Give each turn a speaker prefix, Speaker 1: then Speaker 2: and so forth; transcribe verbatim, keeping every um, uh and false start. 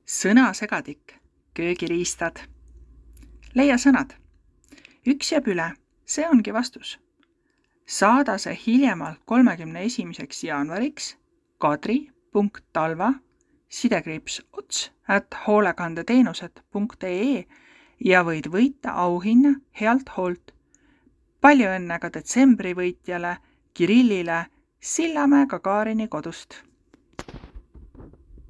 Speaker 1: Sõnasegadik, köögiriistad. Leia sõnad. Üks jääb üle, see ongi vastus. Saada see hiljemalt kolmekümne esimeseks jaanuariks kadri.talva sidekriips ots at hoolekandeteenused.ee ja võid võita auhinna healt hoolt. Palju õnne ka detsembri võitjale Kirillile Sillamäe Gagarini kodust.